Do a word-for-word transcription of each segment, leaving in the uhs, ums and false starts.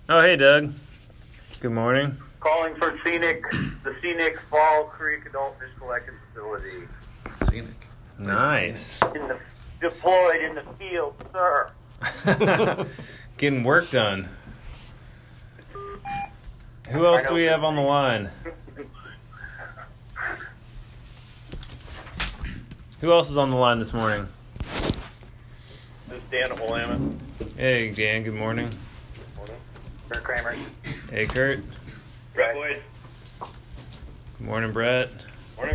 Oh, hey, Doug. Good morning. Calling for scenic, the scenic Fall Creek Adult Fish Collection Facility. Scenic. Nice. In the, deployed in the field, sir. Getting work done. Who else do we have on the line? Who else is on the line this morning? This is Dan of Willamette. Hey, Dan. Good morning. Morning. Kurt Kramer. Hey, Kurt. Brett Boyd. Good morning, Brett. Morning.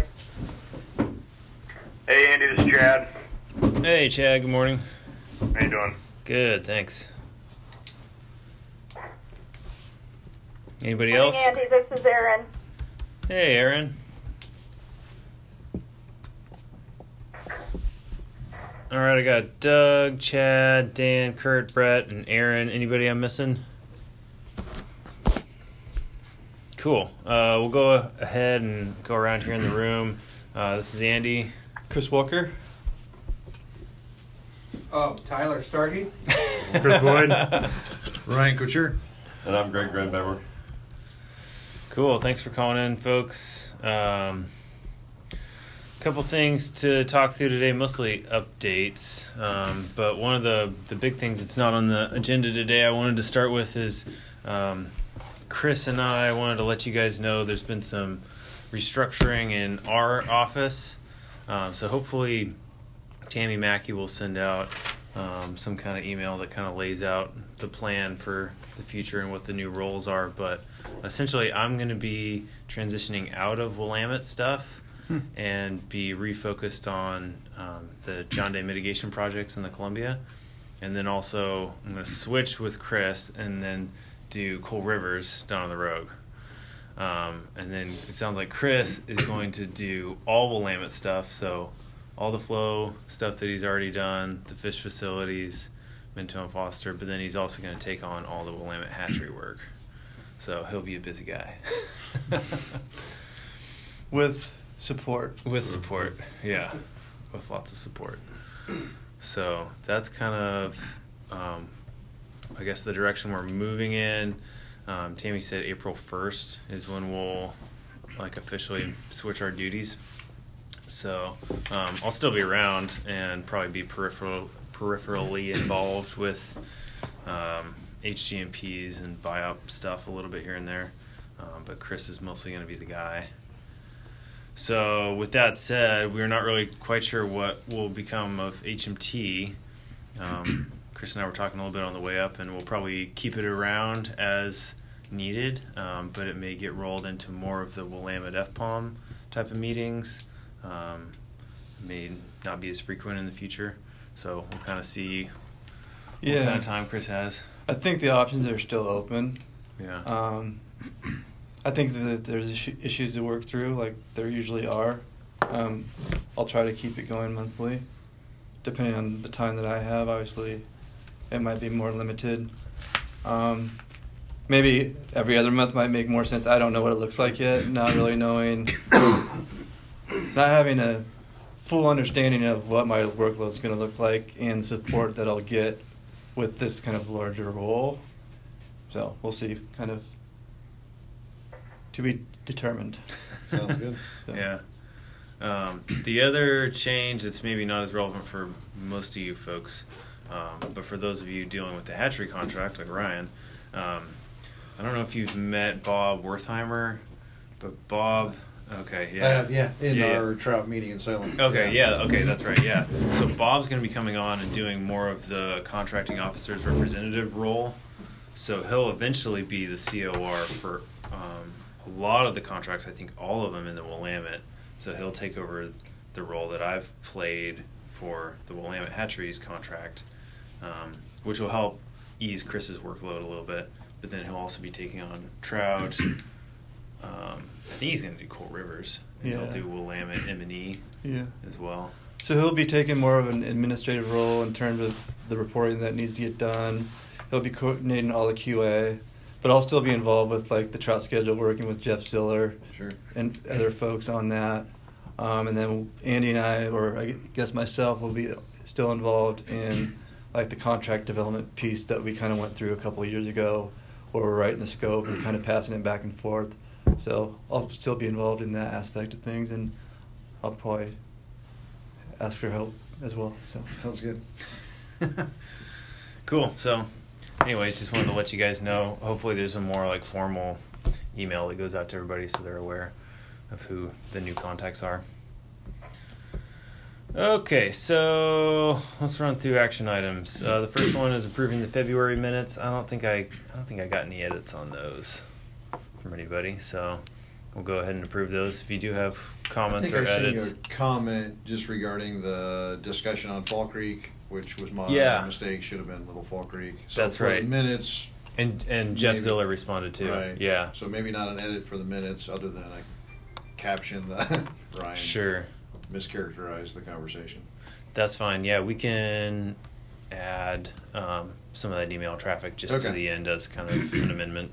Hey, Andy. This is Chad. Hey, Chad. Good morning. How you doing? Good, thanks. Anybody Morning, else? Andy, this is Erin. Hey, Aaron. All right, I got Doug, Chad, Dan, Kurt, Brett, and Aaron. Anybody I'm missing? Cool. Uh, we'll go ahead and go around here in the room. Uh, this is Andy. Chris Walker. Oh, Tyler Starkey. Chris Boyd. Ryan Kutcher. And I'm Greg Granbauer. Cool. Thanks for calling in, folks. Um, couple things to talk through today, mostly updates. Um, but one of the, the big things that's not on the agenda today I wanted to start with is um, Chris and I wanted to let you guys know there's been some restructuring in our office. Um, so hopefully Tammy Mackey will send out um, some kind of email that kind of lays out the plan for the future and what the new roles are. But essentially, I'm going to be transitioning out of Willamette stuff hmm. and be refocused on um, the John Day mitigation projects in the Columbia. And then also, I'm going to switch with Chris and then do Coal Rivers down on the Rogue. Um, and then it sounds like Chris is going to do all Willamette stuff, so all the flow stuff that he's already done, the fish facilities, Minto and Foster, but then he's also going to take on all the Willamette hatchery work. So he'll be a busy guy. With support. With support, yeah. With lots of support. So that's kind of, um, I guess, the direction we're moving in. Um, Tammy said April first is when we'll like officially switch our duties. So um, I'll still be around and probably be peripheral, peripherally involved with um, H G M Ps and buy-up stuff a little bit here and there. Um, but Chris is mostly going to be the guy. So with that said, we're not really quite sure what will become of H M T. Um, Chris and I were talking a little bit on the way up, and we'll probably keep it around as needed, um, but it may get rolled into more of the Willamette F P O M type of meetings. Um, may not be as frequent in the future, so we'll kind of see yeah. what kind of time Chris has. I think the options are still open. Yeah. Um, I think that there's issues to work through, like there usually are. Um, I'll try to keep it going monthly, depending on the time that I have. Obviously, it might be more limited. Um, maybe every other month might make more sense. I don't know what it looks like yet. Not really knowing, not having a full understanding of what my workload is going to look like and the support that I'll get with this kind of larger role. So we'll see. Kind of to be determined. Sounds good. So. Yeah. Um, the other change that's maybe not as relevant for most of you folks, um, but for those of you dealing with the hatchery contract, like Ryan, um, I don't know if you've met Bob Wertheimer, but Bob, okay, yeah. Uh, yeah, in yeah, our yeah. trout meeting in Salem. Okay, yeah, okay, that's right, yeah. So Bob's going to be coming on and doing more of the contracting officer's representative role. So he'll eventually be the C O R for um, a lot of the contracts, I think all of them in the Willamette. So he'll take over the role that I've played for the Willamette Hatcheries contract, um, which will help ease Chris's workload a little bit. But then he'll also be taking on trout. Um, I think he's going to do Coal Rivers. And Yeah. he'll do Willamette M and E Yeah. as well. So he'll be taking more of an administrative role in terms of the reporting that needs to get done. He'll be coordinating all the Q A, but I'll still be involved with like the trout schedule, working with Jeff Ziller Sure. and other folks on that. Um, and then Andy and I, or I guess myself, will be still involved in like the contract development piece that we kind of went through a couple of years ago, or we're writing the scope and kind of passing it back and forth. So I'll still be involved in that aspect of things, and I'll probably ask for help as well. So Sounds good. Cool. So, anyways, just wanted to let you guys know. Hopefully, there's a more like formal email that goes out to everybody so they're aware of who the new contacts are. Okay, so let's run through action items. Uh, the first one is approving the February minutes. I don't think I, I don't think I got any edits on those from anybody, so we'll go ahead and approve those. If you do have I comments think or I sent edits, you a comment just regarding the discussion on Fall Creek, which was my Yeah. mistake. Should have been Little Fall Creek. So That's for right. The minutes. and and Jeff Maybe. Ziller responded too. Right. Yeah, So maybe not an edit for the minutes, other than a caption that Ryan sure. mischaracterized the conversation. That's fine. Yeah, we can add um, some of that email traffic just to Okay. the end as kind of an amendment.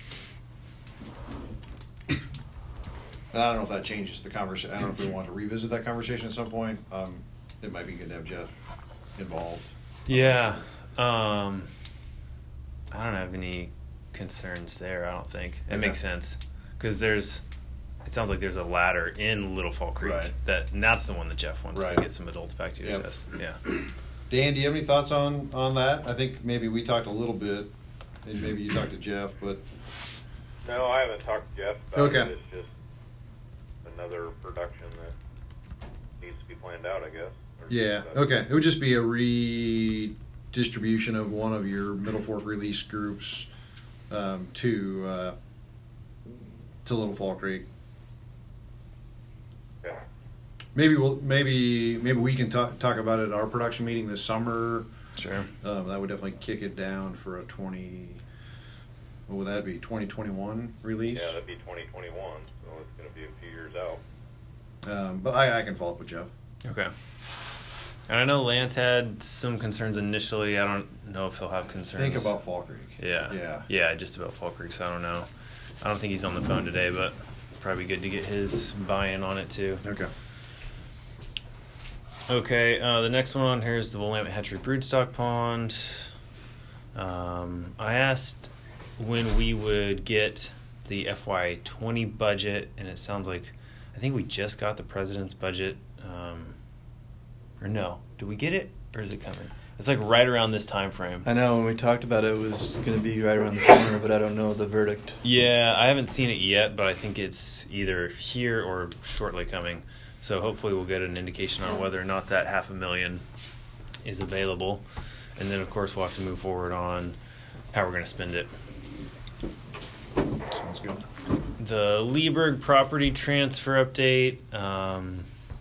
And I don't know if that changes the conversation. I don't know if we want to revisit that conversation at some point. Um, it might be good to have Jeff involved. Yeah. Um, I don't have any concerns there, I don't think. It Okay. makes sense. Because there's, it sounds like there's a ladder in Little Fall Creek. Right. That, and that's the one that Jeff wants Right. to get some adults back to his Yep. test. Yeah. Dan, do you have any thoughts on, on that? I think maybe we talked a little bit, and maybe you talked to Jeff, but No, I haven't talked to Jeff about Okay. it. It's just another production that needs to be planned out, I guess. Or yeah, something. okay. It would just be a redistribution of one of your Middle Fork release groups um, to uh, to Little Fall Creek. Yeah. Maybe we'll maybe maybe we can talk talk about it at our production meeting this summer. Sure. Um, that would definitely kick it down for a twenty. What would that be? Twenty twenty one release. Yeah, that'd be twenty twenty-one, so it's going to be a few years out. Um, but I, I can follow up with Jeff. Okay. And I know Lance had some concerns initially. I don't know if he'll have concerns. Think about Fall Creek. Yeah. Yeah. Yeah, just about Fall Creek, so I don't know. I don't think he's on the phone today, but probably good to get his buy-in on it too. Okay. Okay, uh, the next one on here is the Willamette Hatchery Broodstock Pond. Um, I asked when we would get the F Y twenty budget, and it sounds like I think we just got the president's budget. Um, or no, did we get it, or is it coming? It's like right around this time frame. I know when we talked about it, it was going to be right around the corner, but I don't know the verdict. Yeah, I haven't seen it yet, but I think it's either here or shortly coming. So hopefully we'll get an indication on whether or not that half a million is available. And then, of course, we'll have to move forward on how we're going to spend it. Sounds good. The Lieberg property transfer update. Um,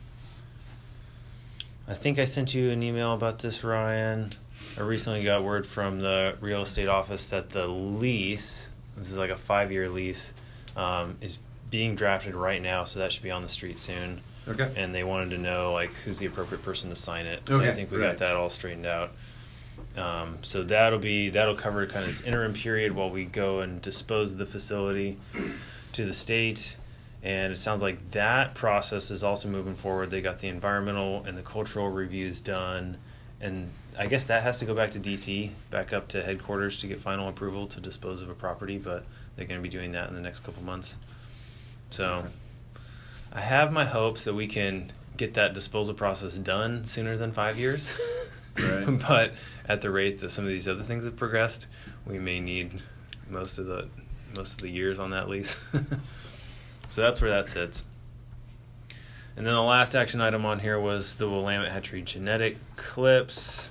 I think I sent you an email about this, Ryan. I recently got word from the real estate office that the lease, this is like a five-year lease, um, is being drafted right now, so that should be on the street soon. Okay. And they wanted to know like who's the appropriate person to sign it. So Okay, I think we right. got that all straightened out. Um, so that'll be that'll cover kind of this interim period while we go and dispose of the facility to the state. And it sounds like that process is also moving forward. They got the environmental and the cultural reviews done, and I guess that has to go back to D C, back up to headquarters to get final approval to dispose of a property. But they're going to be doing that in the next couple months. So. Okay. I have my hopes that we can get that disposal process done sooner than five years. Right. But at the rate that some of these other things have progressed, we may need most of the most of the years on that lease. So that's where that sits. And then the last action item on here was the Willamette Hatchery genetic clips.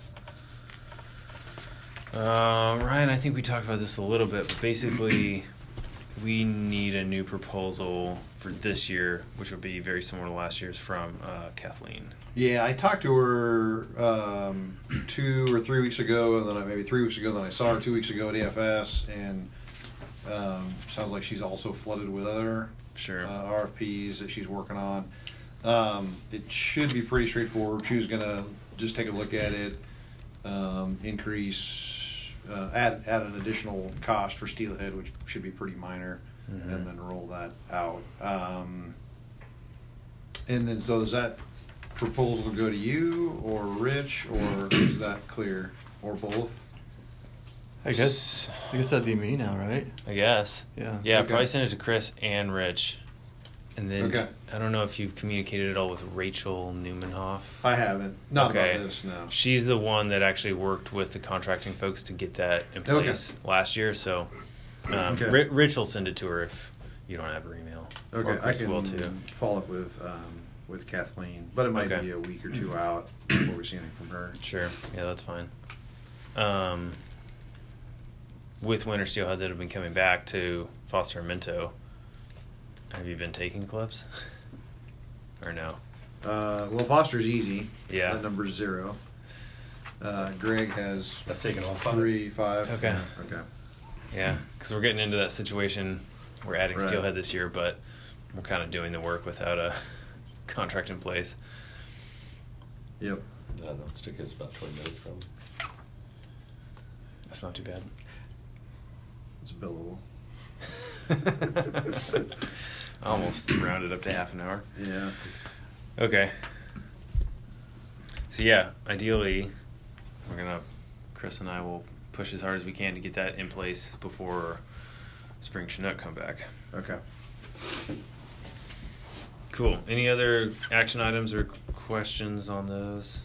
Uh, Ryan, I think we talked about this a little bit, but basically we need a new proposal for this year, which will be very similar to last year's from uh, Kathleen. Yeah, I talked to her um, two or three weeks ago, and then I, maybe three weeks ago. Then I saw her two weeks ago at E F S, and um, sounds like she's also flooded with other Sure. uh, R F Ps that she's working on. Um, it should be pretty straightforward. She was gonna just take a look at it, um, increase, uh, add add an additional cost for steelhead, which should be pretty minor, Mhm. and then roll that out. Um, and then, so does that proposal go to you or Rich, or is that clear, or both? I guess I guess that'd be me now, right? I guess. Yeah. Yeah, Okay. probably send it to Chris and Rich. And then Okay. I don't know if you've communicated at all with Rachel Newmanhoff. I haven't. Not Okay. about this, no. She's the one that actually worked with the contracting folks to get that in Okay. place last year. So um, Okay. Ri- Rich will send it to her if you don't have her email. Okay, Or I Chris can will too. follow up with um, with Kathleen, but it might Okay. be a week or two out before we see anything from her. Sure. Yeah, that's fine. Um, with Winter Steelhead that have been coming back to Foster and Minto, have you been taking clips? Or no? Uh, well, Foster's easy. Yeah. That number's zero. Uh, Greg has I've taken all five. three, five. Okay. Yeah, okay. Yeah, because we're getting into that situation. We're adding Right. Steelhead this year, but we're kind of doing the work without a contract in place. Yep. I don't know, stick is about twenty minutes from. That's not too bad. It's billable. I almost rounded up to half an hour. Yeah. Okay. So yeah, ideally, we're gonna Chris and I will push as hard as we can to get that in place before spring Chinook come back. Okay. Cool. Any other action items or questions on those?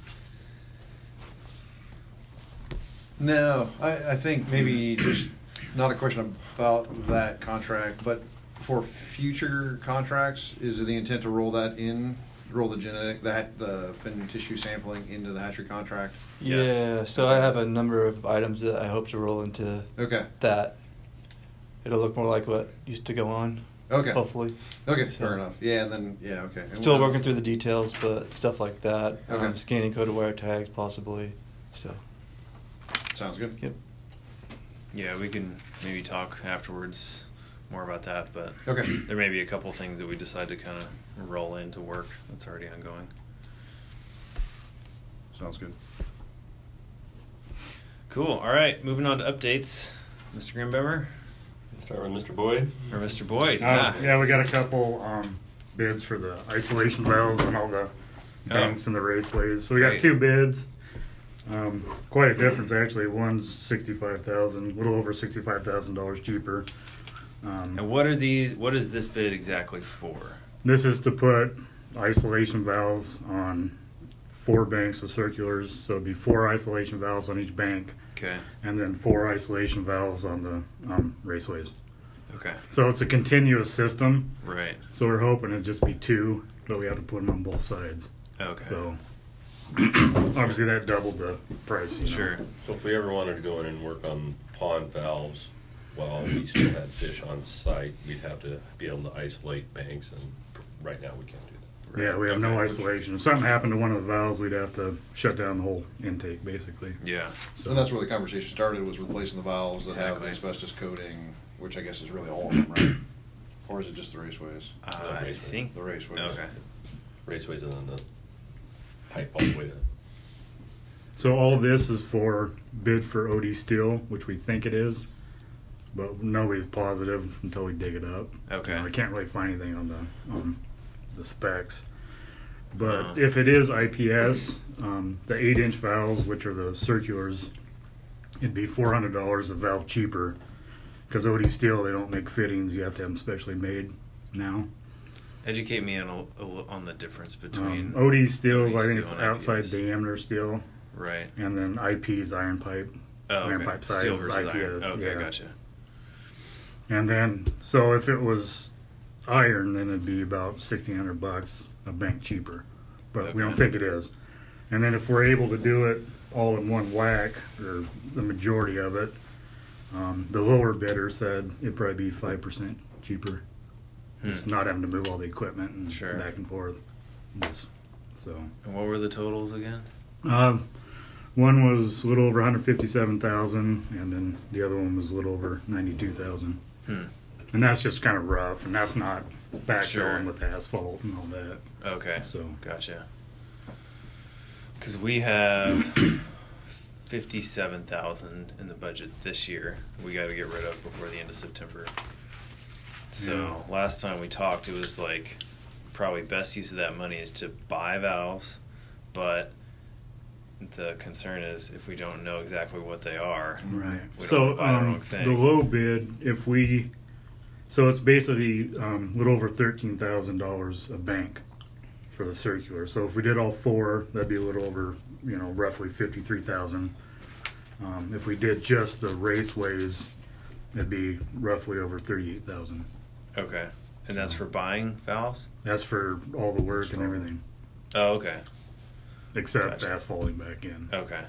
No, I, I think maybe just not a question about that contract, but for future contracts, is it the intent to roll that in, roll the genetic, that the fin tissue sampling into the hatchery contract? Yes. Yeah. So I have a number of items that I hope to roll into Okay. that. It'll look more like what used to go on. Okay. Hopefully. Okay. So- Fair enough. Yeah, and then yeah. Okay. And Still what- working through the details, but stuff like that. Okay. Um, scanning coded wire tags, possibly. So. Sounds good. Yep. Yeah, we can maybe talk afterwards more about that, but Okay. there may be a couple things that we decide to kind of roll into work that's already ongoing. Sounds good. Cool. All right, moving on to updates. Mister Grimbemmer Start with Mister Boyd. or Mister Boyd? Uh, Ah. yeah, we got a couple um, bids for the isolation valves on all the banks and the raceways. So we got Great. two bids. Um, quite a difference actually. One's sixty-five thousand, a little over sixty-five thousand dollars cheaper. Um, And what are these? What is this bid exactly for? This is to put isolation valves on four banks of circulars. So it'd be four isolation valves on each bank, Okay. and then four isolation valves on the um, raceways. Okay. So it's a continuous system. Right. So we're hoping it'd just be two, but we have to put them on both sides. Okay. So obviously that doubled the price. You know. Sure. So if we ever wanted to go in and work on pond valves while we still had fish on site, we'd have to be able to isolate banks, and right now we can't do that. Yeah, we have no Okay. isolation. If something happened to one of the valves, we'd have to shut down the whole intake, basically. Yeah. So And that's where the conversation started, was replacing the valves that have the Exactly. asbestos coating, which I guess is really all of them, right? Or is it just the raceways? Uh, The I raceway. think. The raceways. Okay. Raceways and then the pipe all the way to. So all this is for bid for O D Steel, which we think it is, but nobody's positive until we dig it up. Okay. You know, I can't really find anything on the on the specs. But Uh. if it is I P S, um, the eight-inch valves, which are the circulars, it'd be four hundred dollars a valve cheaper. Because O D Steel, they don't make fittings; you have to have them specially made now. Educate me on a, a, on the difference between. Um, O D Steel, O D I think steel it's and outside I P S. diameter steel, Right. and then I P is iron pipe. Oh, Iron okay. pipe size Steel is versus I P S. iron. Okay, yeah. gotcha. And then, so if it was iron, then it'd be about sixteen hundred bucks a bank cheaper, but we don't Okay. think it is. And then if we're able to do it all in one whack, or the majority of it, um, the lower bidder said it'd probably be five percent cheaper. Just Hmm. not having to move all the equipment and Sure. back and forth. Just- so, And what were the totals again? um, one was a little over one hundred fifty-seven thousand, and then the other one was a little over ninety-two thousand. Hmm. And that's just kind of rough, and that's not backfilling Sure. with asphalt and all that. Okay. So, Gotcha. Because we have fifty-seven thousand in the budget this year. We got to get rid of before the end of September. So last time we talked, it was like probably best use of that money is to buy valves, but the concern is if we don't know exactly what they are, Right. we So don't buy the um, wrong thing. the low bid, if we, so it's basically um, a little over thirteen thousand dollars a bank for the circular. So if we did all four, that'd be a little over, you know, roughly fifty-three thousand. Um, if we did just the raceways, it'd be roughly over thirty-eight thousand. Okay, and that's for buying valves. That's for all the work and everything, Oh, okay, except Gotcha. asphalting back in. okay.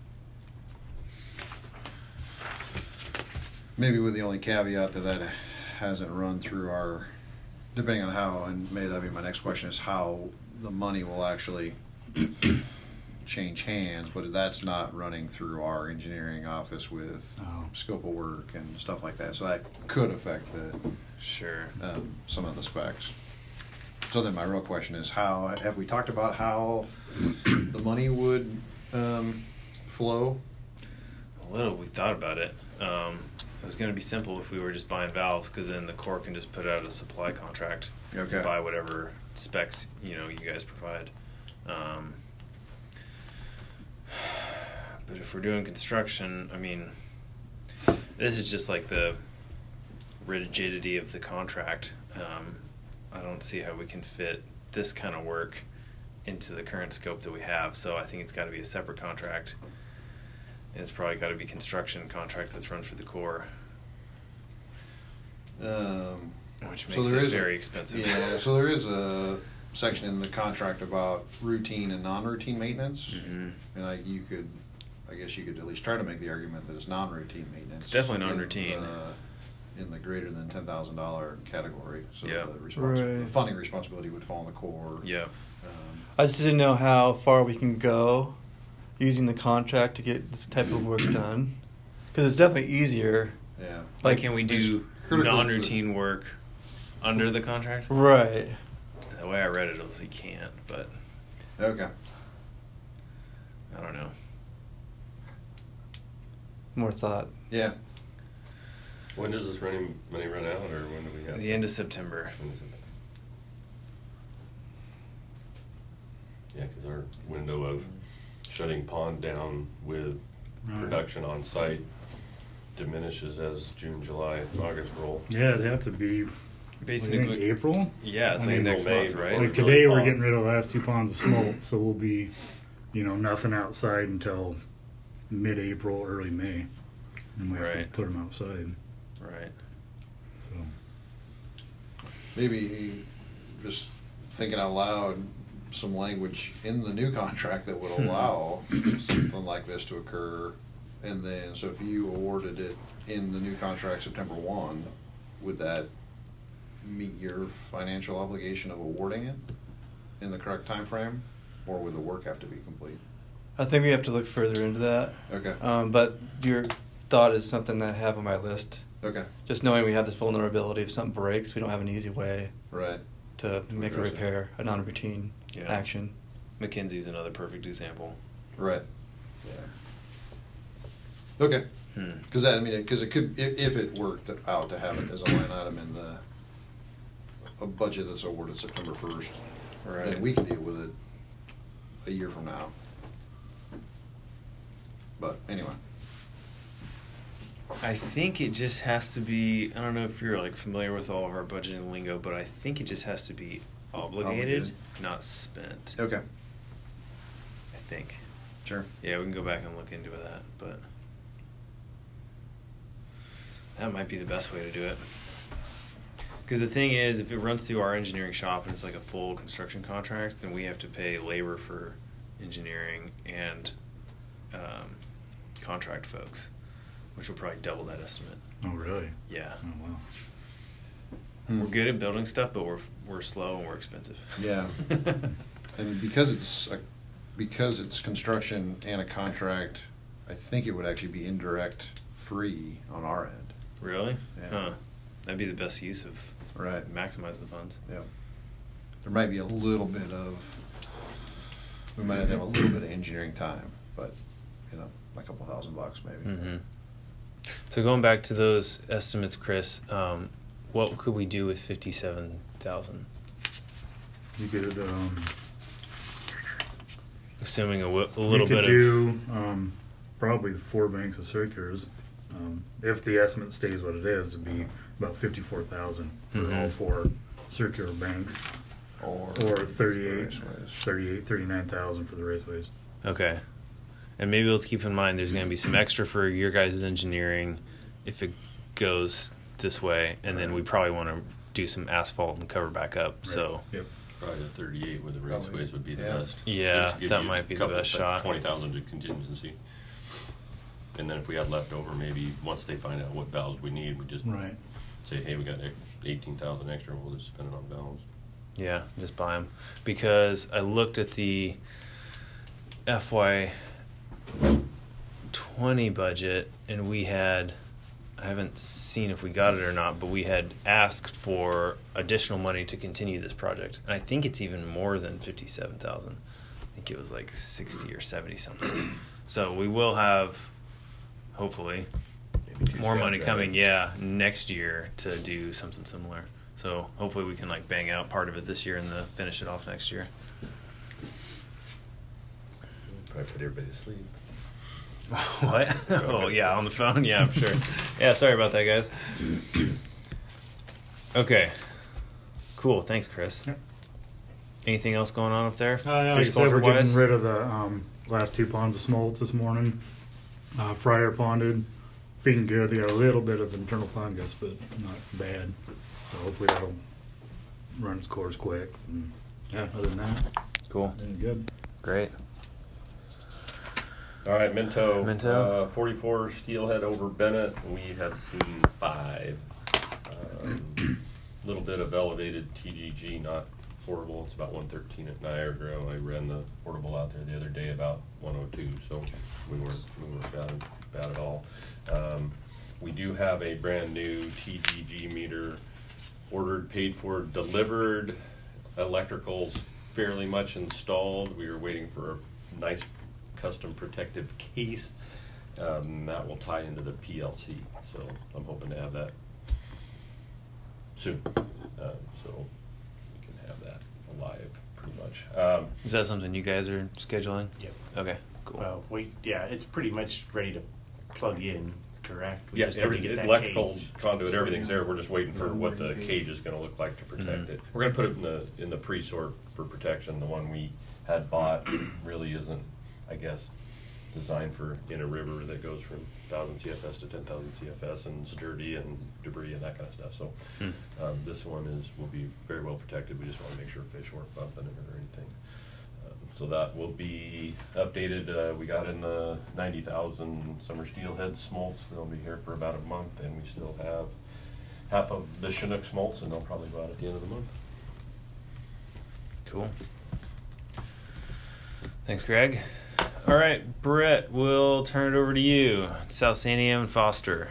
Maybe with the only caveat that that hasn't run through our, depending on how, and maybe that'd be my next question, is how the money will actually change hands, but that's not running through our engineering office with Oh. scope of work and stuff like that. So that could affect the Sure. um, some of the specs. So then my real question is how, have we talked about how the money would um, flow? A little. We thought about it. Um, it was going to be simple if we were just buying valves, because then the Corps can just put out a supply contract, Okay. buy whatever specs you know you guys provide. Um, but if we're doing construction, I mean, this is just like the rigidity of the contract. Um, I don't see how we can fit this kind of work into the current scope that we have. So I think it's got to be a separate contract. And it's probably got to be construction contract that's run for the Corps, Um, which So makes there it is a- very expensive. Yeah, so there is a section in the contract about routine and non-routine maintenance. Mhm. And I, you could, I guess you could at least try to make the argument that it's non-routine maintenance. It's definitely in non-routine. the- In the greater than ten thousand dollar category. So Yeah. the responsi- the Right. funding responsibility would fall on the Corps. Yeah. Um, I just didn't know how far we can go using the contract to get this type of work done. Because it's definitely easier. Yeah. Like, can we It's do critical to- non-routine work under the contract? Right. The way I read it was he can't, but Okay. I don't know. More thought. Yeah. When does this running money run out, or when do we have? At the end of September. When is it? Yeah, because our window of shutting pond down with Right. production on site diminishes as June, July, August roll. Yeah, it'd have to be, I think, Basically, April. yeah, it's I like mean, next May, month, right? Or Like really today, we're pond. getting rid of the last two ponds of smolt, so we'll be, you know, nothing outside until mid-April, early May, and we have Right. to put them outside. Right. So. Maybe just thinking out loud, some language in the new contract that would allow something like this to occur. And then, so if you awarded it in the new contract September first, would that meet your financial obligation of awarding it in the correct time frame, or would the work have to be complete? I think we have to look further into that. Okay. Um, but your thought is something that I have on my list. Okay. Just knowing we have this vulnerability, if something breaks, we don't have an easy way Right. to make a address it. repair, a non-routine Yeah. action. McKinsey's another perfect example. Right. Yeah. Okay. Hmm. Because I mean, because it could, if, if it worked out to have it as a line item in the a budget that's awarded September first, Right. then we can deal with it a year from now. But anyway, I think it just has to be. I don't know if you're like familiar with all of our budgeting lingo, but I think it just has to be obligated, Obligated. not spent. okay, I think. sure. Yeah, we can go back and look into that, but that might be the best way to do it. Because the thing is, if it runs through our engineering shop and it's like a full construction contract, then we have to pay labor for engineering and um, contract folks, which will probably double that estimate. Oh, really? Yeah, Oh, wow. Hmm. we're good at building stuff, but we're we're slow and we're expensive. Yeah. And because it's a, because it's construction and a contract, I think it would actually be indirect free on our end. Really? Yeah. Huh. That'd be the best use of Right. maximize the funds. Yeah. There might be a little bit of, we might have a little bit of engineering time, but, you know, a couple thousand bucks maybe. Mm-hmm. So going back to those estimates, Chris, um, what could we do with fifty-seven thousand? You could, um, Assuming a, w- a little you could bit do um, probably four banks of circulars. Um, if the estimate stays what it is, to be about fifty-four thousand for Mhm. all four circular banks, Or, or thirty-eight, raceways. thirty-eight, thirty-nine thousand for the raceways. of okay, and maybe let's keep in mind there's going to be some extra for your guys' engineering if it goes this way, and then we probably want to do some asphalt and cover back up. So Yep. Probably the thirty-eight with the Probably, raceways would be the yeah. best. Yeah, Just to give that you might a be the couple best of- shot. Twenty thousand to contingency. And then if we had left over, maybe once they find out what valves we need, we just Right. say, hey, we got eighteen thousand extra, we'll just spend it on valves. yeah, just buy them because I looked at the F Y twenty budget and we had. I haven't seen if we got it or not, but we had asked for additional money to continue this project, and I think it's even more than fifty-seven thousand. I think it was like sixty or seventy something. So we will have, hopefully, Maybe two more stab money drive. coming. Yeah, next year to do something similar. So hopefully we can like bang out part of it this year and the finish it off next year. Probably put everybody to sleep. What? Oh yeah, on the phone. Yeah, I'm sure. Yeah, sorry about that, guys. Okay, cool. Thanks, Chris. Yep. Anything else going on up there? Uh, yeah, like I Fish said, culture we're getting wise? rid of the um, last two ponds of smolts this morning. Uh, Fryer ponded, feeding good. They got a little bit of internal fungus, but not bad. So hopefully that'll run its course quick. And yeah, other than that, Cool. doing good. Great. All right, Minto. Minto. Uh, forty-four steelhead over Bennett. We have seen five. A um, little bit of elevated T G G, not horrible. It's about one thirteen at Niagara. I ran the portable out there the other day, about one oh two. So we weren't we weren't bad, bad at all. Um, we do have a brand new T G G meter ordered, paid for, delivered. Electrical's fairly much installed. We were waiting for a nice custom protective case um, that will tie into the P L C. So I'm hoping to have that soon. Um, so we can have that alive pretty much. Um, Is that something you guys are scheduling? Yep. Okay. Cool. Well, we, yeah, it's pretty much ready to plug in, correct? We yeah, just need to every, get that electrical cage. conduit, everything's there. We're just waiting for what the cage is going to look like to protect Mhm. it. We're going to put it in the in the pre-sort for protection. The one we had bought really isn't, I guess, designed for in a river that goes from one thousand C F S to ten thousand C F S and sturdy and debris and that kind of stuff. So Hmm. um, this one is will be very well protected. We just want to make sure fish weren't bumping it or anything. Um, so that will be updated. Uh, we got in the ninety thousand summer steelhead smolts. They'll be here for about a month, and we still have half of the Chinook smolts, and they'll probably go out at the end of the month. Cool. Thanks, Greg. All right, Brett, we'll turn it over to you. South San Diego and Foster.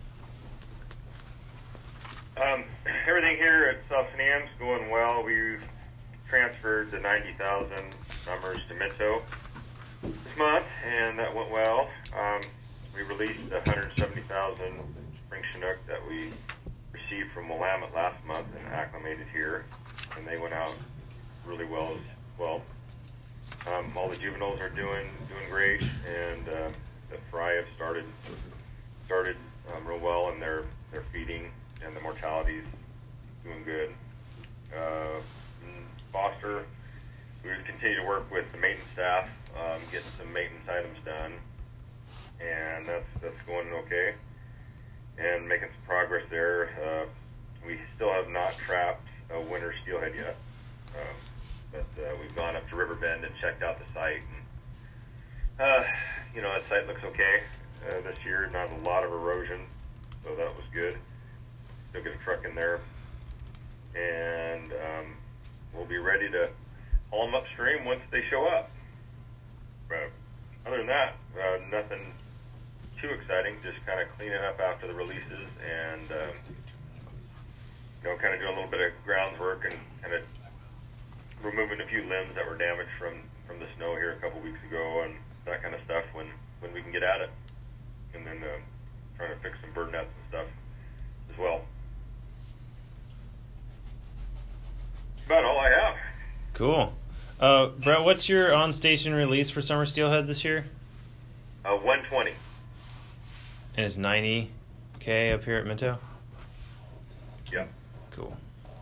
Um, everything here at South San Diego's going well. We've transferred the ninety thousand numbers to Minto this month, and that went well. Um, we released the one hundred seventy thousand spring Chinook that we received from Willamette last month and acclimated here, and they went out really well as well. Um, all the juveniles are doing doing great, and uh, the fry have started started um, real well, and they're they're feeding, and the mortality's doing good. Uh, in Foster, we would continue to work with the maintenance staff, um, getting some maintenance items done, and that's that's going okay, and making some progress there. Uh, we still have not trapped a winter steelhead yet. Um, But uh, we've gone up to Riverbend and checked out the site. And, uh, you know, that site looks okay uh, this year. Not a lot of erosion, so that was good. Still get a truck in there. And um, we'll be ready to haul them upstream once they show up. But other than that, uh, nothing too exciting. Just kind of cleaning up after the releases and, um, you know, kind of doing a little bit of groundwork and kind of removing a few limbs that were damaged from, from the snow here a couple weeks ago and that kind of stuff when, when we can get at it. And then uh, trying to fix some bird nets and stuff as well. That's about all I have. Cool. Uh, Brett, what's your on-station release for Summer Steelhead this year? Uh, one twenty. And it's ninety K up here at Minto? Yeah. Cool.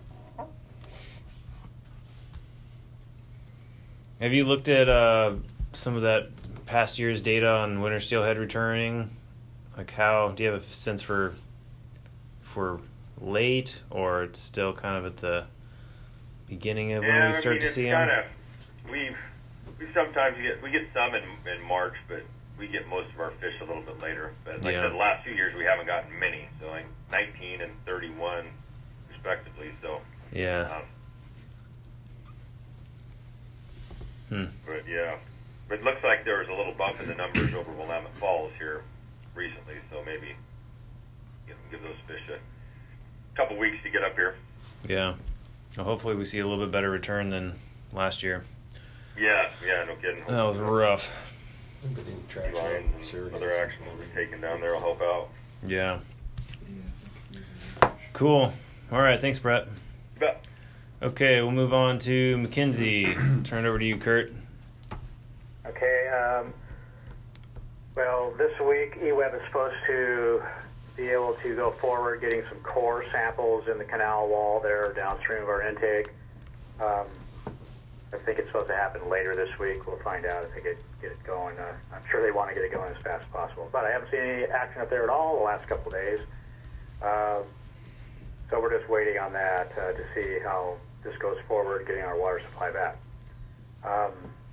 Have you looked at uh, some of that past year's data on winter steelhead returning? Like how, do you have a sense for if we're late or it's still kind of at the beginning of yeah, when we start I mean, to it's see them? kinda, we we sometimes get we get some in in March, but we get most of our fish a little bit later. But like Yeah. I said, the last two years we haven't gotten many, so like nineteen and thirty-one respectively. So Yeah. um, Hmm. but yeah, but it looks like there was a little bump in the numbers over Willamette Falls here recently, so maybe you know, give those fish a couple weeks to get up here. Yeah. Well, hopefully we see a little bit better return than last year. Yeah, yeah, no kidding. That was rough. Lions and other action will be taken down there will help out. Yeah. Cool. All right. Thanks, Brett. You bet. Okay, we'll move on to Mackenzie. Turn it over to you, Kurt. Okay, um, well, this week E W E B is supposed to be able to go forward getting some core samples in the canal wall there downstream of our intake. Um, I think it's supposed to happen later this week. We'll find out if they get, get it going. Uh, I'm sure they want to get it going as fast as possible. But I haven't seen any action up there at all the last couple of days. Uh, so we're just waiting on that uh, to see how this goes forward, getting our water supply back. Um,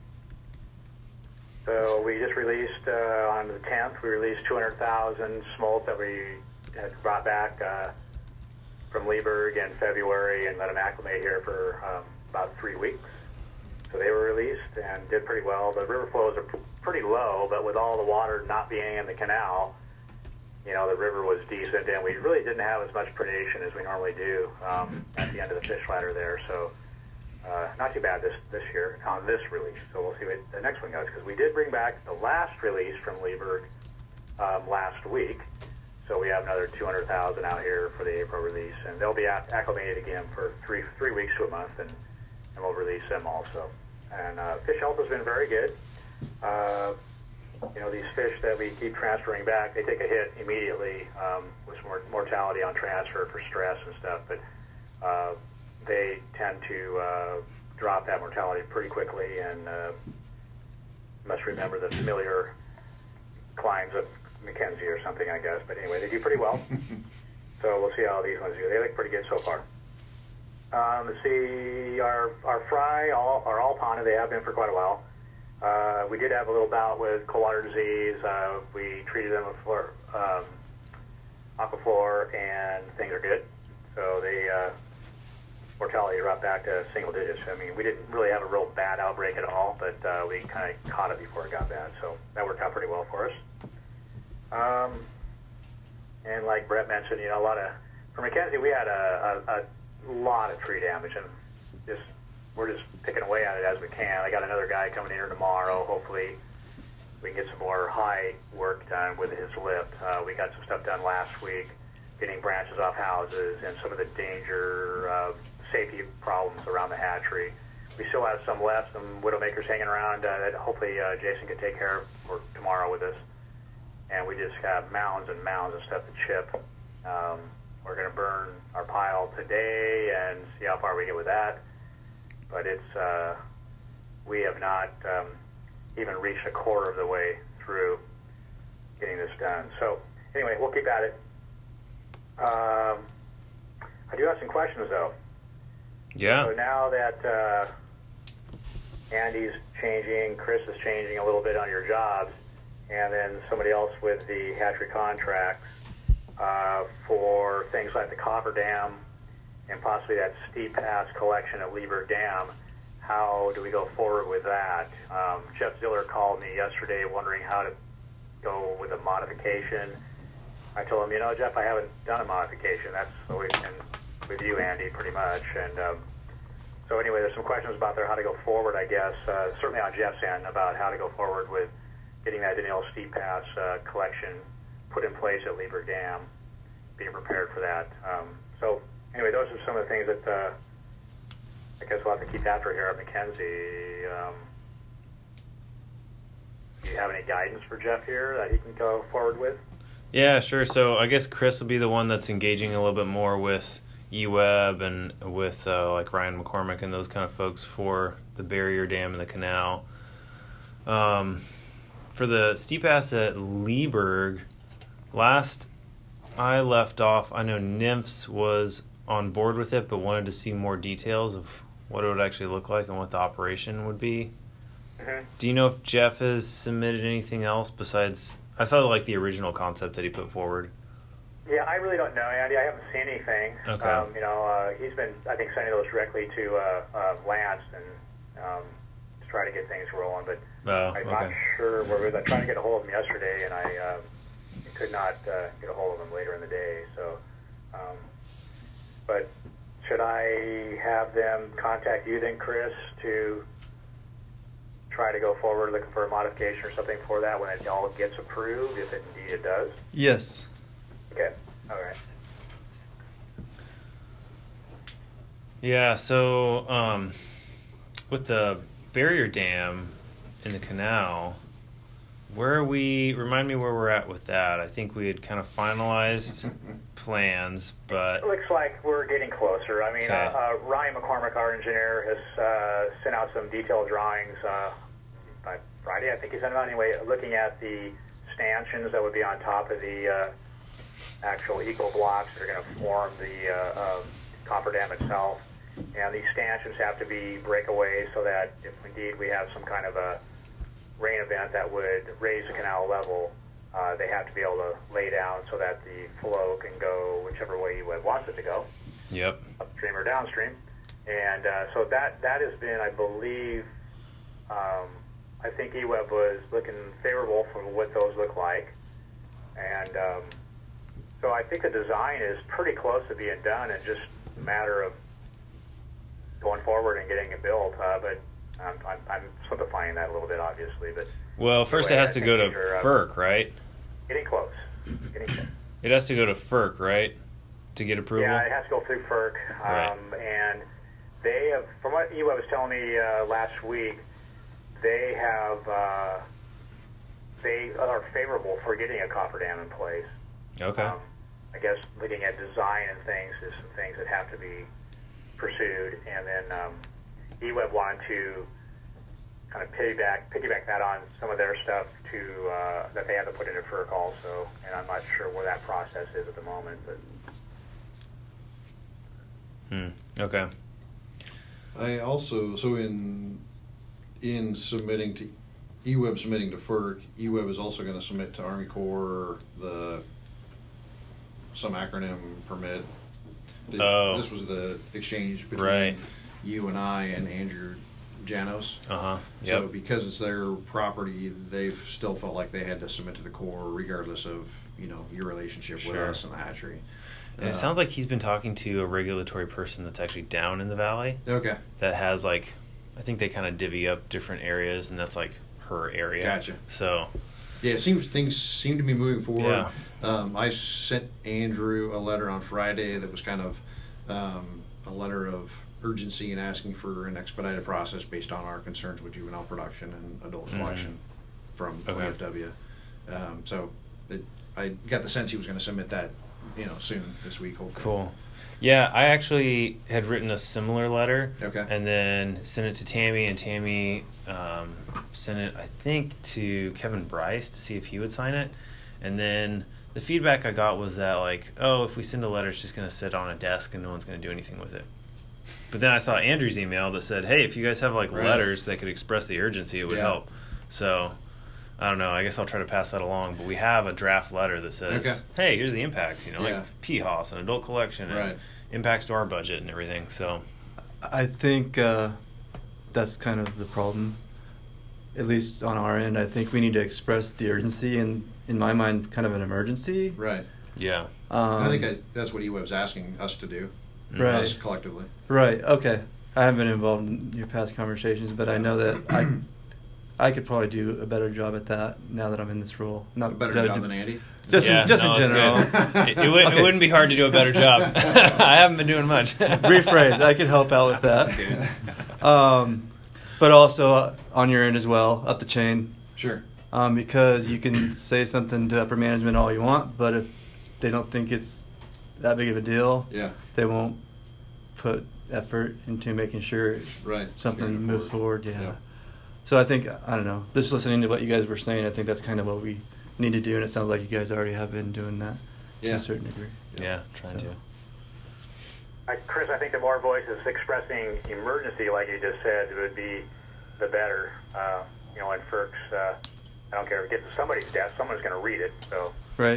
so we just released, uh, on the tenth, we released two hundred thousand smolt that we had brought back uh, from Leeburg in February and let them acclimate here for um, about three weeks. So they were released and did pretty well. The river flows are p- pretty low, but with all the water not being in the canal, you know, the river was decent, and we really didn't have as much predation as we normally do um, at the end of the fish ladder there. So uh, not too bad this this year on this release. So we'll see what the next one goes, because we did bring back the last release from Leeburg um, last week. So we have another two hundred thousand out here for the April release, and they'll be acclimated again for three three weeks to a month, and, and we'll release them also. And uh, fish health has been very good. Uh, you know, these fish that we keep transferring back, they take a hit immediately um, with some mortality on transfer for stress and stuff, but uh, they tend to uh, drop that mortality pretty quickly, and uh, must remember the familiar climbs of Mackenzie or something, I guess. But anyway, they do pretty well. So we'll see how these ones do. They look pretty good so far. Um, let's see, our, our fry all, are all ponded. They have been for quite a while. Uh, we did have a little bout with cold water disease. Uh, we treated them with fluor, um, Aquaflor, and things are good. So they uh, mortality dropped back to single digits. I mean, we didn't really have a real bad outbreak at all, but uh, we kind of caught it before it got bad. So that worked out pretty well for us. Um, and like Brett mentioned, you know, a lot of, for Mackenzie, we had a, a, a lot of tree damage, and just we're just picking away at it as we can. I got another guy coming in here tomorrow. Hopefully we can get some more high work done with his lift. Uh, we got some stuff done last week, getting branches off houses and some of the danger, uh, safety problems around the hatchery. We still have some left, some widowmakers hanging around uh, that hopefully uh, Jason can take care of for tomorrow with us. And we just have mounds and mounds of stuff to chip. Um, we're going to burn our pile today and see how far we get with that. But it's, uh, we have not um, even reached a quarter of the way through getting this done. So anyway, we'll keep at it. Um, I do have some questions, though. Yeah. So now that uh, Andy's changing, Chris is changing a little bit on your jobs, and then somebody else with the hatchery contracts uh, for things like the coffer dam and possibly that steep pass collection at Leeburg Dam, how do we go forward with that? Um, Jeff Ziller called me yesterday wondering how to go with a modification. I told him, you know, Jeff, I haven't done a modification. That's always been with you, Andy, pretty much. And um, so anyway, there's some questions about there how to go forward, I guess, uh, certainly on Jeff's end, about how to go forward with getting that Danilo Steep Pass uh, collection put in place at Leeburg Dam, being prepared for that. Um, so anyway, those are some of the things that uh, I guess we'll have to keep after here at McKenzie. Um, do you have any guidance for Jeff here that he can go forward with? Yeah, sure. So I guess Chris will be the one that's engaging a little bit more with E-Web and with uh, like Ryan McCormick and those kind of folks for the barrier dam and the canal. Um, for the steep pass at Leeburg, last I left off, I know Nymphs was on board with it, but wanted to see more details of what it would actually look like and what the operation would be. Mm-hmm. Do you know if Jeff has submitted anything else besides? I saw like the original concept that he put forward. Yeah, I really don't know, Andy. I haven't seen anything. Okay. Um, you know, uh, he's been, I think, sending those directly to uh, uh, Lance and um, to try to get things rolling. But Oh, I'm okay. not sure where we was. I tried to get a hold of him yesterday, and I uh, could not uh, get a hold of him later in the day. So, um, but should I have them contact you then, Chris, to try to go forward looking for a modification or something for that when it all gets approved, if it indeed it does? Yes. Okay. All right. Yeah, so um, with the barrier dam in the canal, where are we, remind me where we're at with that. I think we had kind of finalized plans, but... It looks like we're getting closer. I mean, Okay. uh, uh, Ryan McCormick, our engineer, has uh, sent out some detailed drawings uh, by Friday. I think he sent them out anyway, looking at the stanchions that would be on top of the uh, actual eco blocks that are going to form the uh, uh, copper dam itself. And these stanchions have to be breakaways so that if indeed we have some kind of a rain event that would raise the canal level, uh, they have to be able to lay down so that the flow can go whichever way you would want it to go, Yep. upstream or downstream. And uh, so that that has been, I believe, um, I think E-Web was looking favorable for what those look like. And um, so I think the design is pretty close to being done, and just a matter of going forward and getting it built. Uh, but I'm, I'm, I'm simplifying that a little bit, obviously. But Well, first it anyway, has I to go to think these are, uh, FERC, right? Getting close. Getting close. It has to go to FERC, right, to get approval? Yeah, it has to go through FERC. Right. Um, and they have, from what E-Web was telling me uh, last week, they have, uh, they are favorable for getting a copper dam in place. Okay. Um, I guess looking at design and things is some things that have to be pursued. And then um, E-Web wanted to kind of piggyback, piggyback that on some of their stuff to uh, that they have to put into FERC also. And I'm not sure where that process is at the moment, but. Hmm. Okay. I also, so in in submitting to E-Web submitting to FERC, E-Web is also going to submit to Army Corps the some acronym permit. Did- Oh. This was the exchange between Right. you and I and Andrew Janos. Uh huh. So Yep. because it's their property, they've still felt like they had to submit to the Corps regardless of, you know, your relationship with Sure. us and the hatchery. And it Uh, sounds like he's been talking to a regulatory person that's actually down in the valley Okay. that has like, I think they kind of divvy up different areas, and that's like her area. Gotcha. So, Yeah, it seems things seem to be moving forward. Yeah. Um, I sent Andrew a letter on Friday that was kind of um, a letter of urgency and asking for an expedited process based on our concerns with juvenile production and adult Mhm. collection from Okay. O F W. Um, so it, I got the sense he was going to submit that, you know, soon this week. Hopefully. cool. Yeah, I actually had written a similar letter. Okay. And then sent it to Tammy, and Tammy um, sent it, I think, to Kevin Bryce to see if he would sign it. And then the feedback I got was that, like, oh, if we send a letter, it's just going to sit on a desk and no one's going to do anything with it. But then I saw Andrew's email that said, hey, if you guys have, like, Right. letters that could express the urgency, it would Yeah. help. So, I don't know. I guess I'll try to pass that along. But we have a draft letter that says, Okay. hey, here's the impacts, you know, Yeah. like P H O S and adult collection and Right. impacts to our budget and everything. So, I think uh, that's kind of the problem, at least on our end. I think we need to express the urgency and, in my mind, kind of an emergency. Right. yeah. Um, And I think I, that's what E-Web's asking us to do, Right. us collectively. Right. Okay. I haven't been involved in your past conversations, but I know that I, I could probably do a better job at that now that I'm in this role. Not A better that- job than Andy. Just Yeah, in, just no, in it's general. good. It, it, would, Okay. it wouldn't be hard to do a better job. I haven't been doing much. Rephrase. I could help out with that. Um, but also uh, on your end as well, up the chain. Sure. Um, because you can say something to upper management all you want, but if they don't think it's that big of a deal, Yeah. they won't put effort into making sure Right. something Carrying it moves forward. forward. Yeah. Yeah. So I think, I don't know, just listening to what you guys were saying, I think that's kind of what we need to do, and it sounds like you guys already have been doing that to Yeah. a certain degree. Yeah, trying So. to. I, Chris, I think the more voices expressing emergency, like you just said, would be the better. Uh, you know, and F E R C's, uh, I don't care if it gets to somebody's desk, someone's going to read it. So Right.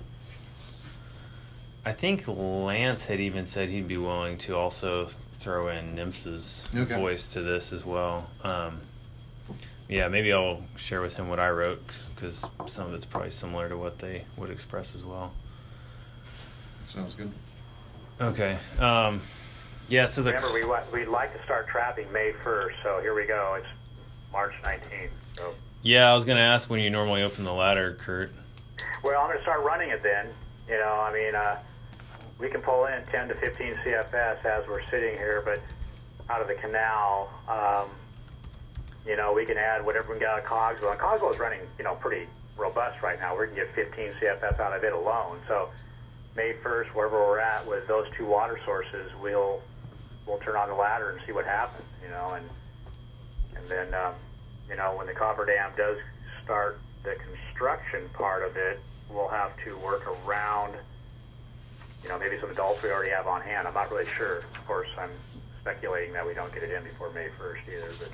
I think Lance had even said he'd be willing to also throw in NIMS's Okay. voice to this as well. Um, yeah, maybe I'll share with him what I wrote because some of it's probably similar to what they would express as well. Sounds good. Okay. Um, yeah, so the remember, we wa- we'd like to start trapping May first. So here we go. It's March nineteenth. So yeah, I was going to ask when you normally open the ladder, Kurt. well, I'm going to start running it then. You know, I mean, uh, we can pull in ten to fifteen C F S as we're sitting here, but out of the canal, um, you know, we can add whatever we can get out of Cogswell. And Cogswell is running, you know, pretty robust right now. We can get fifteen C F S out of it alone. So May first, wherever we're at with those two water sources, we'll we'll turn on the ladder and see what happens. You know, and and then um, you know, when the coffer dam does start the construction part of it, we'll have to work around, you know, maybe some adults we already have on hand. I'm not really sure. Of course, I'm speculating that we don't get it in before May first either. But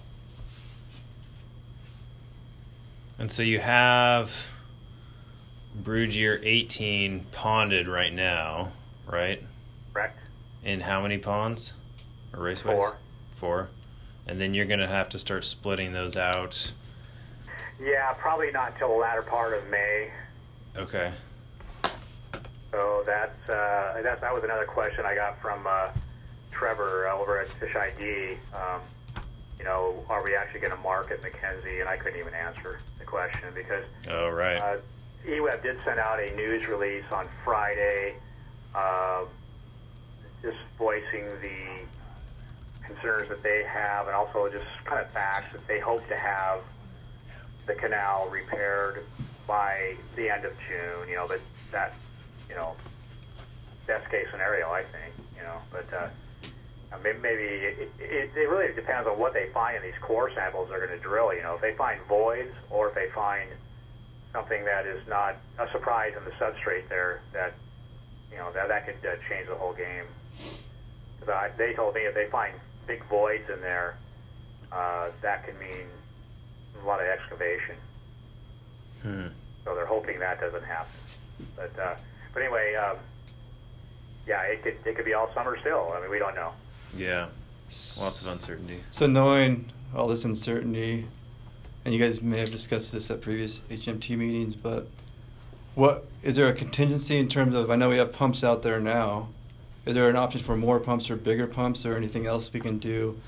And so you have Brood Year eighteen ponded right now, right? correct? In how many ponds? Or raceways? Four. Four. And then you're going to have to start splitting those out. Yeah, probably not until the latter part of May. Okay. So that's uh, that's that was another question I got from uh, Trevor over at Fish I D. Um, you know, are we actually going to market Mackenzie? And I couldn't even answer the question because Oh, right. uh, E W E B did send out a news release on Friday, uh, just voicing the concerns that they have, and also just kind of facts that they hope to have the canal repaired by the end of June. You know, but that, you know, best case scenario, I think. You know, but uh, maybe, maybe it, it, it really depends on what they find in these core samples they're going to drill. You know, if they find voids or if they find something that is not a surprise in the substrate there, that, you know, that that could uh, change the whole game. 'Cause I, they told me if they find big voids in there, uh, that could mean a lot of excavation. Hmm. So they're hoping that doesn't happen. But uh, but anyway, um, yeah, it could it could be all summer still. I mean, we don't know. Yeah. Lots of uncertainty. So knowing all this uncertainty, and you guys may have discussed this at previous H M T meetings, but what is there a contingency in terms of? I know we have pumps out there now. Is there an option for more pumps or bigger pumps or anything else we can do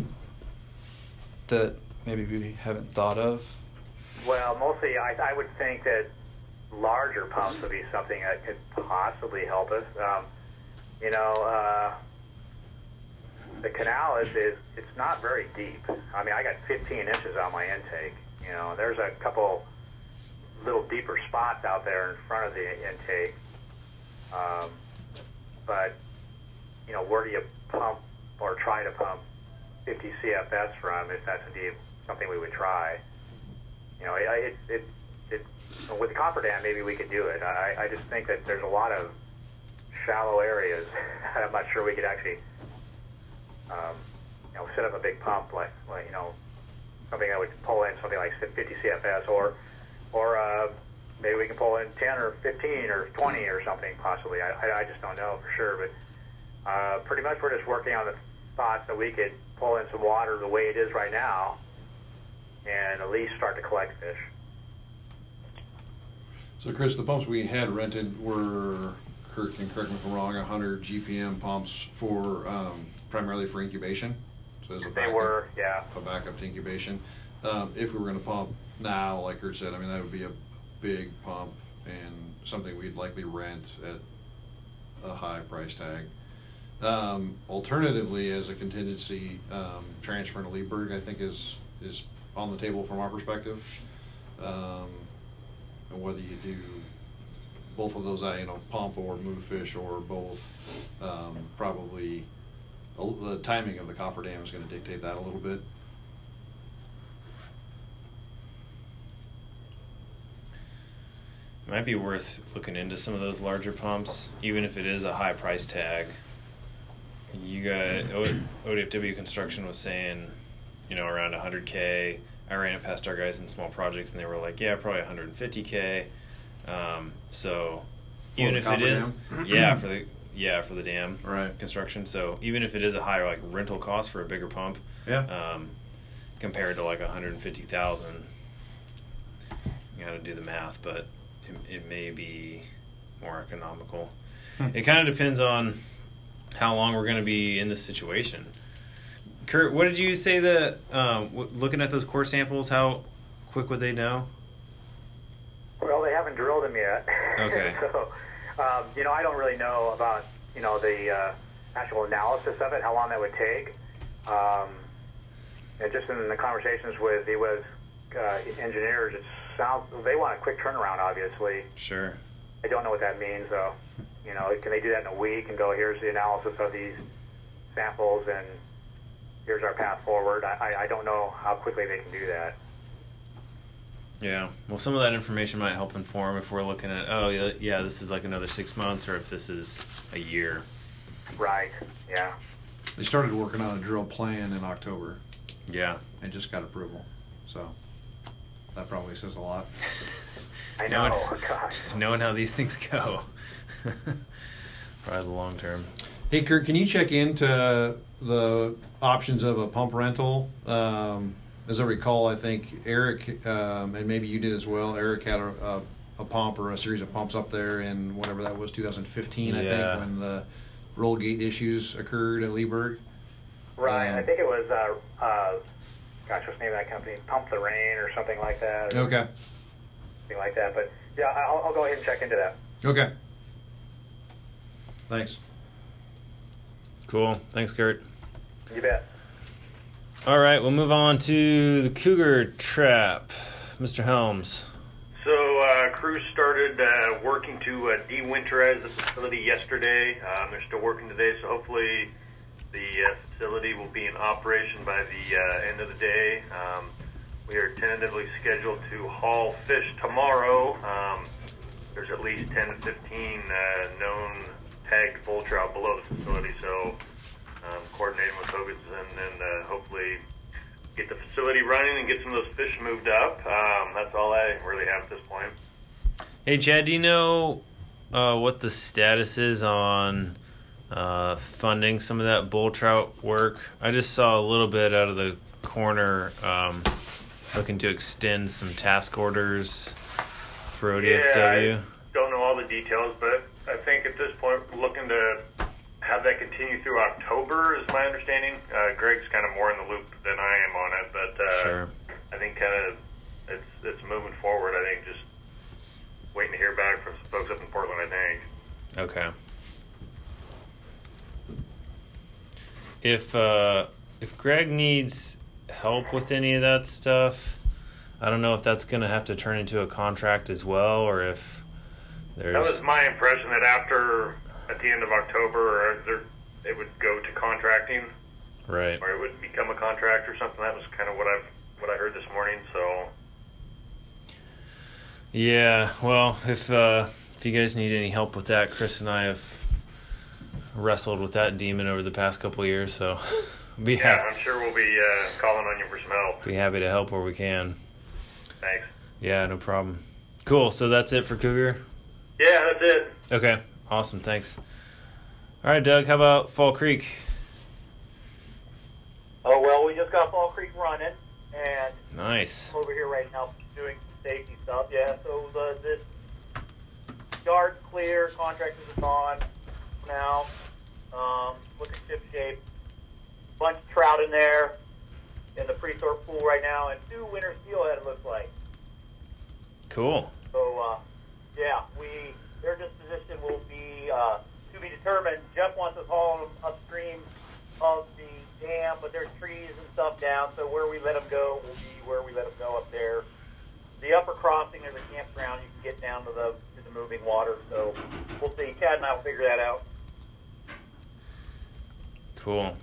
that maybe we haven't thought of? Well, mostly I, I would think that larger pumps would be something that could possibly help us. Um, you know, uh, the canal is, is it's not very deep. I mean, I got fifteen inches on my intake. You know, there's a couple little deeper spots out there in front of the intake. Um, but, you know, where do you pump or try to pump fifty C F S from if that's indeed something we would try? You know, it, it, it, it with the coffer dam, maybe we could do it. I, I just think that there's a lot of shallow areas. I'm not sure we could actually, um, you know, set up a big pump like, like, you know, something that would pull in something like fifty C F S, or, or uh, maybe we can pull in ten or fifteen or twenty or something possibly. I, I, I just don't know for sure, but uh, pretty much we're just working on the thoughts that we could pull in some water the way it is right now, and at least start to collect fish. So, Chris, the pumps we had rented were, Kurt can correct me if I'm wrong, one hundred G P M pumps for um, primarily for incubation. So as a They backup, were, yeah. a backup to incubation. Um, if we were going to pump now, like Kurt said, I mean that would be a big pump. and something we'd likely rent at a high price tag. Um, alternatively, as a contingency, um, transferring to Leeburg, I think is is on the table from our perspective. Um, and whether you do both of those, you know, pump or move fish or both, um, probably a, the timing of the cofferdam is going to dictate that a little bit. It might be worth looking into some of those larger pumps, even if it is a high price tag. You got O D F W Construction was saying, you know, around one hundred K. I ran it past our guys in small projects, and they were like, yeah, probably one hundred fifty K. Um, so For even the if it is, cofferdam? yeah, for the yeah for the dam Right. construction. So even if it is a higher like rental cost for a bigger pump, Yeah. um, compared to like one hundred fifty thousand, you got to do the math, but it, it may be more economical. Hmm. It kind of depends on how long we're going to be in this situation. Kurt, what did you say that, um, w- looking at those core samples, how quick would they know? Well, they haven't drilled them yet. Okay. so, um, you know, I don't really know about, you know, the uh, actual analysis of it, how long that would take. Um, and just in the conversations with the U S uh, engineers, it sounds, they want a quick turnaround, obviously. Sure. I don't know what that means, though. You know, can they do that in a week and go, here's the analysis of these samples and here's our path forward? I, I don't know how quickly they can do that. Yeah. Well, some of that information might help inform if we're looking at, oh, yeah, yeah, this is like another six months, or if this is a year. Right, yeah. They started working on a drill plan in October Yeah. and just got approval. So that probably says a lot. I know, Knowing- gosh. Knowing how these things go. Probably the long term. Hey, Kurt, can you check into the options of a pump rental? Um, as I recall, I think Eric, um, and maybe you did as well, Eric had a, a, a pump or a series of pumps up there in whatever that was, two thousand fifteen, I Yeah. think, when the roll gate issues occurred at Leeburg. Right, Um, I think it was, uh, uh, gosh, what's the name of that company? Pump the Rain or something like that. Or Okay. Something like that. But, yeah, I'll, I'll go ahead and check into that. Okay. Thanks. Cool. Thanks, Kurt. You bet. All right, we'll move on to the Cougar Trap. Mister Helms. So uh, crews started uh, working to uh, de-winterize the facility yesterday. Um, they're still working today, so hopefully the uh, facility will be in operation by the uh, end of the day. Um, we are tentatively scheduled to haul fish tomorrow. Um, there's at least ten to fifteen uh, known tagged bull trout below the facility, so um, coordinating with Hogan's and then uh, hopefully get the facility running and get some of those fish moved up. Um, that's all I really have at this point. Hey, Chad, do you know uh, what the status is on uh, funding some of that bull trout work? I just saw a little bit out of the corner um, looking to extend some task orders for O D F W. Yeah, I don't know all the details, but I think at this point we're looking to have that continue through October is my understanding. Uh, Greg's kind of more in the loop than I am on it, but uh, Sure. I think kind of it's it's moving forward. I think just waiting to hear back from some folks up in Portland, I think. Okay. If uh, if Greg needs help with any of that stuff, I don't know if that's going to have to turn into a contract as well, or if there's... That was my impression that after, at the end of October, or there, it would go to contracting, Right. or it would become a contract or something. That was kind of what I've what I heard this morning. So Yeah, well, if uh, if you guys need any help with that, Chris and I have wrestled with that demon over the past couple of years, so be yeah, happy, I'm sure we'll be uh, calling on you for some help. be happy to help where we can. Thanks. Yeah, no problem. Cool, so that's it for Cougar? Yeah, that's it. Okay, awesome, thanks. All right, Doug, how about Fall Creek? Oh, well, we just got Fall Creek running, and Nice. I'm over here right now doing some safety stuff. Yeah, so the, this yard's clear, contractors are gone now, um, looking ship shape. Bunch of trout in there in the pre-sort pool right now, and two winter steelhead, it looks like. Cool. So, uh, yeah, their disposition will be uh, to be determined. Jeff wants us hauling them upstream of the dam, but there's trees and stuff down, so where we let them go will be where we let them go up there. The upper crossing, there's a campground. You can get down to the to the moving water, so we'll see. Chad and I will figure that out. Cool.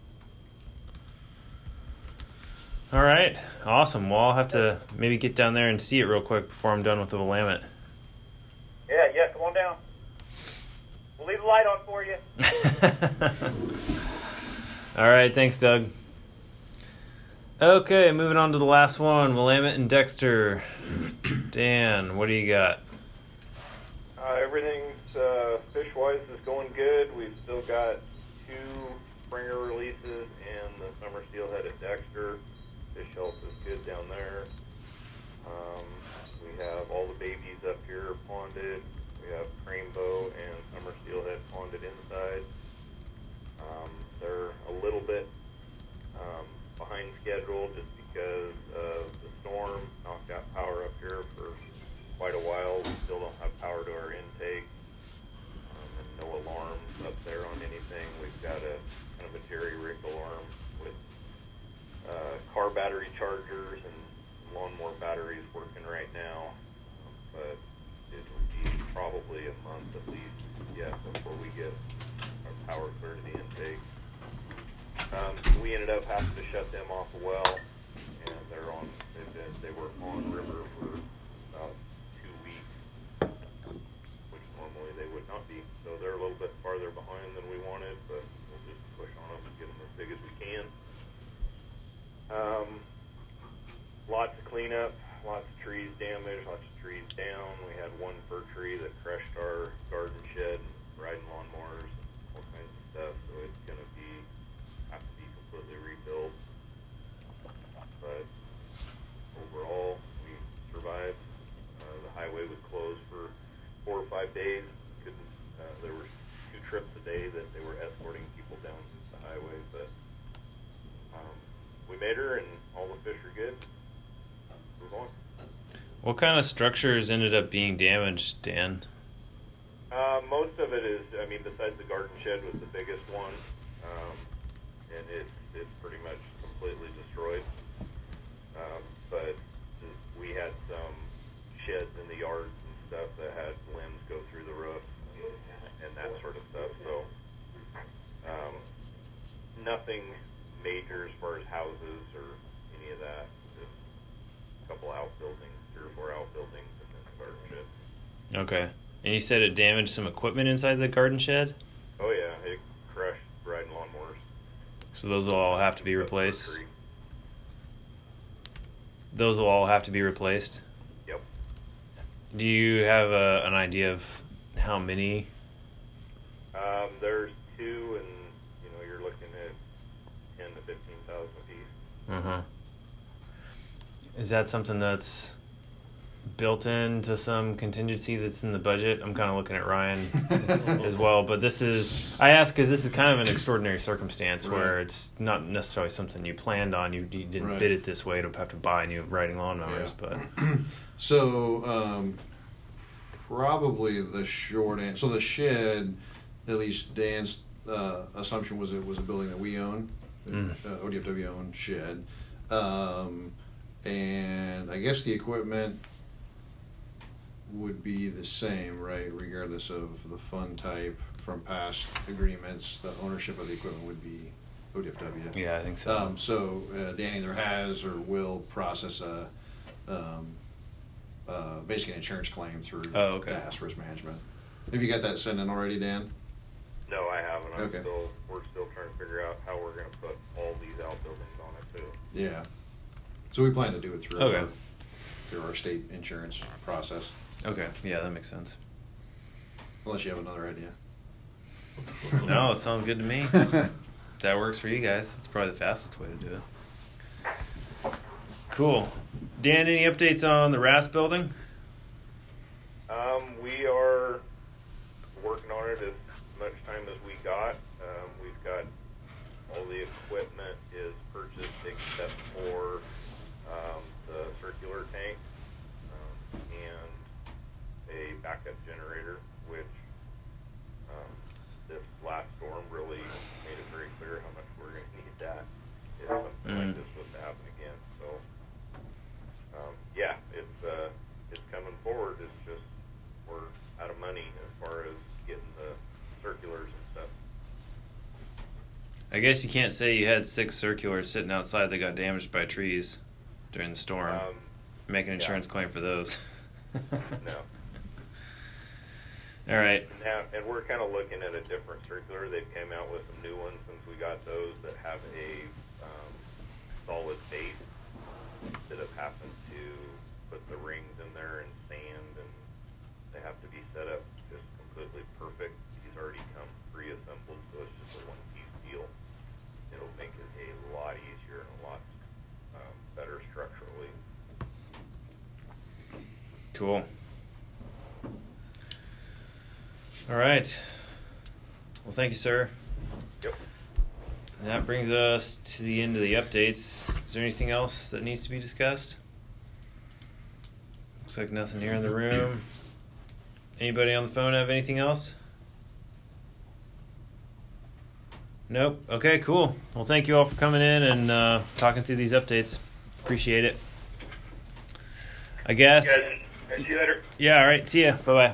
All right, awesome. Well, I'll have to maybe get down there and see it real quick before I'm done with the Willamette. Yeah, yeah, come on down. We'll leave the light on for you. All right, thanks, Doug. Okay, moving on to the last one, Willamette and Dexter. Dan, what do you got? Uh, everything's uh, fish-wise is going good. We've still got two springer releases and the summer steelhead at Dexter. Fish health is good down there. Um, we have all the babies up here ponded. We have rainbow and summer steelhead ponded inside. Um, they're a little bit um, behind schedule just because of the storm. Knocked out power up here for quite a while. We still don't have power to our intake. Um, and no alarms up there on anything. We've got a kind of a jerry-rig alarm with uh, car battery chargers and lawnmower batteries working right now. But it will be probably a month at least yet before we get our power clear to the intake. Um, we ended up having to shut them off a well, and they're on. They've been, they were on river for about two weeks, which normally they would not be. So they're a little bit farther behind than we wanted, but we'll just push on them and get them as big as we can. Um, lots of cleanup, lots of trees damaged, lots of trees down. We had one fir tree that crushed our garden shed, and riding lawnmowers, and all kinds of stuff. So it's going to be have to be completely rebuilt. But overall, we survived. Uh, the highway was closed for four or five days. Couldn't. Uh, there were two trips a day that they were escorting people down the highway, but um, we made her, and all the fish are good. Move on. What kind of structures ended up being damaged, Dan? Uh, most of it is, I mean, besides the garden shed was the biggest one, um, and it's it's pretty much completely destroyed. Um, but we had some sheds in the yards and stuff that had limbs go through the roof and that sort of stuff. So um, nothing major as far as houses or any of that. Just a couple outbuildings, three or four outbuildings, and then the garden shed. Okay. And you said it damaged some equipment inside the garden shed? Oh yeah, it crushed riding lawnmowers. So those will all have to be replaced? Those will all have to be replaced? Yep. Do you have a, an idea of how many? Um, there's two, and you know you're looking at ten to fifteen thousand a piece. Uh huh. Is that something that's built into some contingency that's in the budget? I'm kind of looking at Ryan as well, but this is, I ask because this is kind of an extraordinary circumstance Right. where it's not necessarily something you planned on. You, you didn't Right. bid it this way to have to buy new riding lawnmowers, Yeah. but So, um, probably the short answer. So the shed, at least Dan's uh, assumption was it was a building that we own, Mm. uh, O D F W owned shed, um, and I guess the equipment would be the same, right? Regardless of the fund type from past agreements, the ownership of the equipment would be O D F W. yeah, I think so. Um, so uh, Dan either has or will process a um, uh, basically an insurance claim through Oh, okay. D A S Risk Management. Have you got that sent in already, Dan? No, I haven't. I'm Okay. still, we're still trying to figure out how we're going to put all these outbuildings on it too. Yeah. So we plan to do it through Okay. our, through our state insurance process, Okay, yeah, that makes sense. unless you have another idea. No, it sounds good to me. If that works for you guys, it's probably the fastest way to do it. Cool. Dan, any updates on the R A S building? Um, we are working on it as much time as we got. Um, we've got all the equipment is purchased except for um, the circular tank um, and a backup generator. I guess you can't say you had six circulars sitting outside that got damaged by trees during the storm. Um, Make an insurance yeah. claim for those. No. All right. And, have, and we're kind of looking at a different circular. They've came out with some new ones since we got those that have a um, solid base instead of having to put the rings in there and sand, and they have to be set up just completely perfect. These already come pre-assembled, so it's just a one-piece deal. It'll make it a lot easier and a lot um, better structurally. Cool. All right. Well, thank you, sir. Yep. And that brings us to the end of the updates. Is there anything else that needs to be discussed? Looks like nothing here in the room. Anybody on the phone have anything else? Nope. Okay, cool. Well, thank you all for coming in and uh, talking through these updates. Appreciate it. I guess. You guys, see you later. Yeah, all right. See ya. Bye-bye.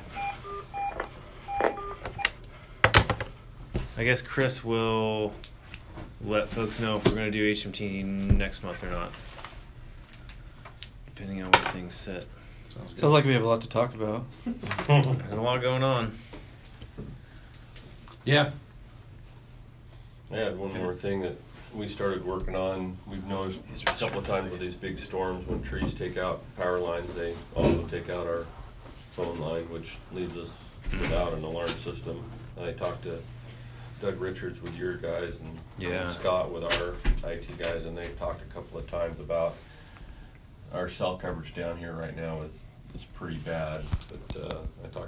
I guess Chris will let folks know if we're going to do H M T next month or not, depending on where things sit. Sounds good. Sounds like we have a lot to talk about. There's a lot going on. Yeah. I had one more thing that we started working on. We've noticed a couple of times with these big storms, when trees take out power lines, they also take out our phone line, which leaves us without an alarm system. I talked to Doug Richards with your guys and Yeah. Scott with our I T guys, and they've talked a couple of times about our cell coverage down here right now is, is pretty bad. But uh, I talked